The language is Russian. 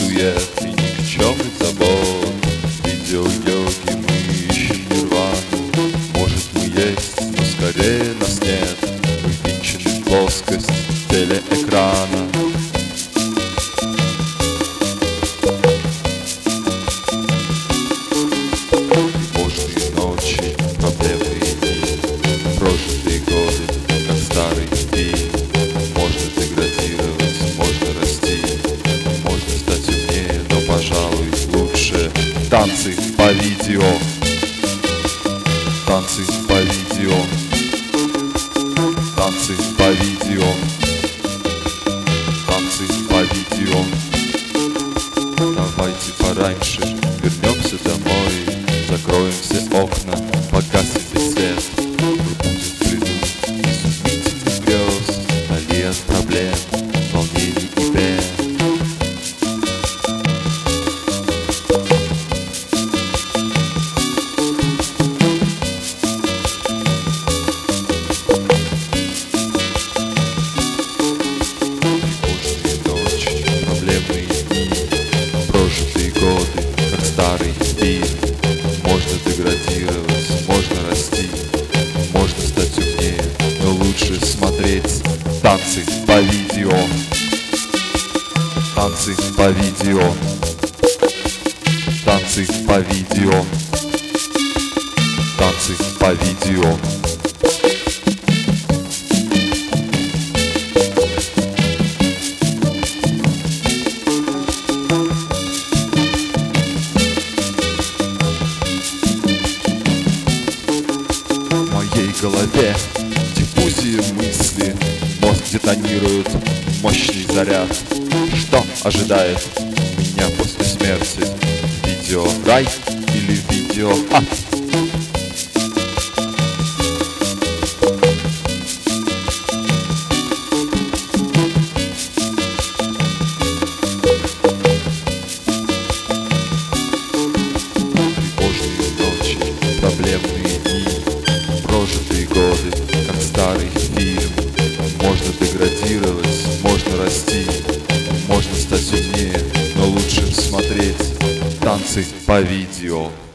сует и никчемных забот. Видео-йоги мы ищем нирвану. Может, мы есть, но скорее нас нет. Вывинчены в плоскость телеэкрана. Тревожные ночи, проблемные дни, прожитые годы, как старый фильм. Можно деградировать, можно расти, можно стать умнее, но, пожалуй, лучше танцы по видео. Танцы по видео. Танцы по видео. Танцы по видео. Давайте пораньше вернемся домой, закроем все окна, погаснет весь свет. Будет приду изумительных грез, вдали от проблем, волнений и бед. Тревожные ночи, проблемные дни, прожитые годы, как старый фильм. Можно деградировать, можно расти, можно стать умнее, но лучше смотреть танцы по видео. Танцы по видео. Танцы по видео. Танцы по видео. В моей голове диффузии мысли, мозг детонирует мощный заряд. Что ожидает меня после смерти? Видео рай или видео ад? Тревожные ночи, проблемные дни, прожитые годы, как старый фильм. Можно деградировать, можно расти, можно стать умнее, но лучше смотреть танцы по видео.